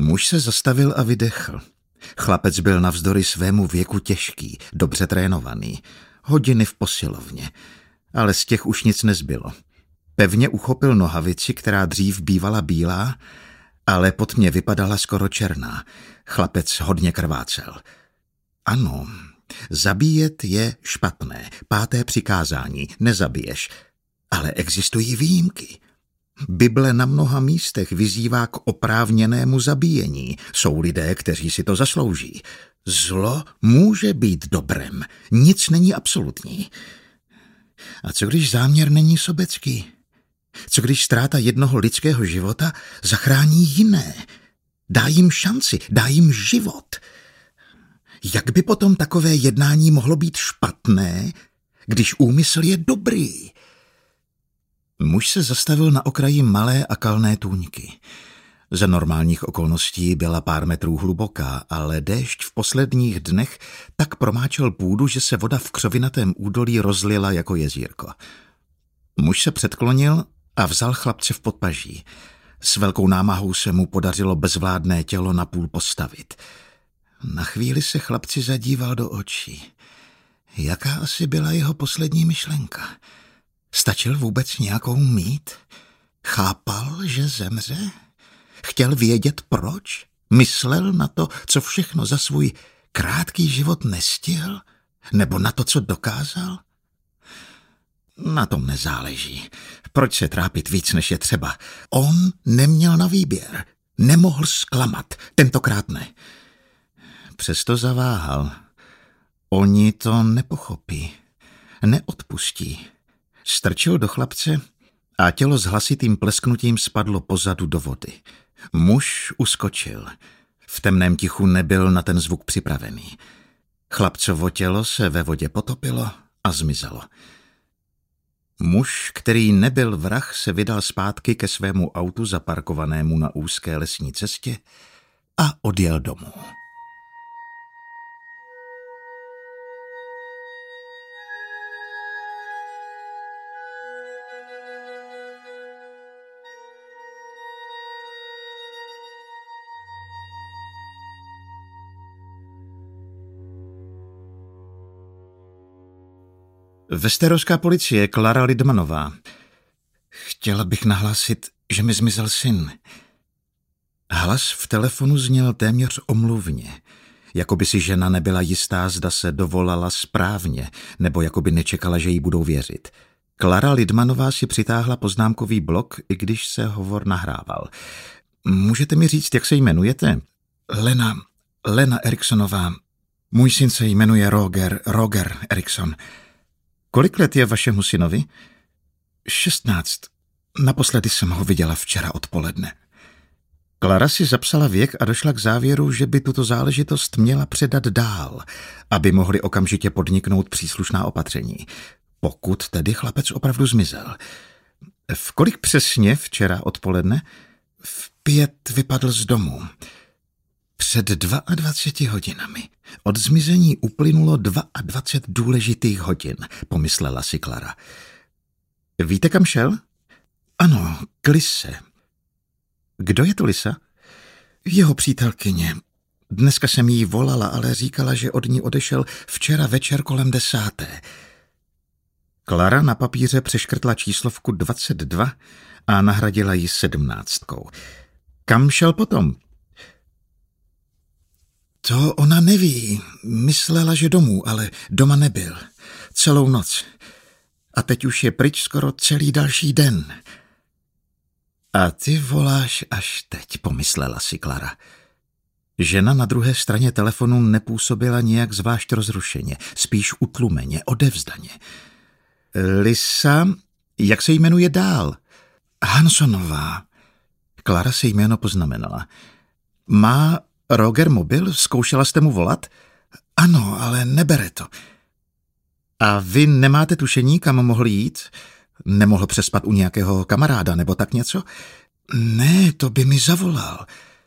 Muž se zastavil a vydechl. Chlapec byl navzdory svému věku těžký, dobře trénovaný. Hodiny v posilovně. Ale z těch už nic nezbylo. Pevně uchopil nohavici, která dřív bývala bílá, ale pod mě vypadala skoro černá. Chlapec hodně krvácel. Ano, zabíjet je špatné. 5. přikázání, nezabiješ. Ale existují výjimky. Bible na mnoha místech vyzývá k oprávněnému zabíjení. Jsou lidé, kteří si to zaslouží. Zlo může být dobrem. Nic není absolutní. A co když záměr není sobecký? Co když ztráta jednoho lidského života zachrání jiné? Dá jim šanci, dá jim život. Jak by potom takové jednání mohlo být špatné, když úmysl je dobrý? Muž se zastavil na okraji malé a kalné tůňky. Za normálních okolností byla pár metrů hluboká, ale déšť v posledních dnech tak promáčel půdu, že se voda v křovinatém údolí rozlila jako jezírko. Muž se předklonil a vzal chlapce v podpaží. S velkou námahou se mu podařilo bezvládné tělo napůl postavit. Na chvíli se chlapci zadíval do očí. Jaká asi byla jeho poslední myšlenka? Stačil vůbec nějakou mít? Chápal, že zemře? Chtěl vědět proč? Myslel na to, co všechno za svůj krátký život nestihl? Nebo na to, co dokázal? Na tom nezáleží. Proč se trápit víc, než je třeba? On neměl na výběr. Nemohl zklamat. Tentokrát ne. Přesto zaváhal. Oni to nepochopí. Neodpustí. Strčil do chlapce a tělo s hlasitým plesknutím spadlo pozadu do vody. Muž uskočil. V temném tichu nebyl na ten zvuk připravený. Chlapcovo tělo se ve vodě potopilo a zmizelo. Muž, který nebyl vrah, se vydal zpátky ke svému autu zaparkovanému na úzké lesní cestě a odjel domů. Westeroská policie, Klara Lidmanová. Chtěla bych nahlásit, že mi zmizel syn. Hlas v telefonu zněl téměř omluvně, jako by si žena nebyla jistá, zda se dovolala správně, nebo jako by nečekala, že jí budou věřit. Klara Lidmanová si přitáhla poznámkový blok, i když se hovor nahrával. Můžete mi říct, jak se jmenujete? Lena Eriksonová. Můj syn se jmenuje Roger Erikson. Kolik let je vašemu synovi? 16. Naposledy jsem ho viděla včera odpoledne. Klara si zapsala věk a došla k závěru, že by tuto záležitost měla předat dál, aby mohli okamžitě podniknout příslušná opatření. Pokud tedy chlapec opravdu zmizel. V kolik přesně včera odpoledne? V 5 vypadl z domu. Před 22 hodinami. Od zmizení uplynulo 22 důležitých hodin, pomyslela si Klara. Víte, kam šel? Ano, k Lise. Kdo je to Lisa? Jeho přítelkyně. Dneska jsem jí volala, ale říkala, že od ní odešel včera večer kolem 10. Klara na papíře přeškrtla číslovku 22 a nahradila ji 17. Kam šel potom? To ona neví. Myslela, že domů, ale doma nebyl. Celou noc. A teď už je pryč skoro celý další den. A ty voláš až teď, pomyslela si Klara. Žena na druhé straně telefonu nepůsobila nějak zvlášť rozrušeně, spíš utlumeně, odevzdaně. Lisa, jak se jmenuje dál? Hansonová. Klara si jméno poznamenala. Má Roger mobil? Zkoušela jste mu volat? Ano, ale nebere to. A vy nemáte tušení, kam mohl jít? Nemohl přespat u nějakého kamaráda nebo tak něco? Ne, to by mi zavolal.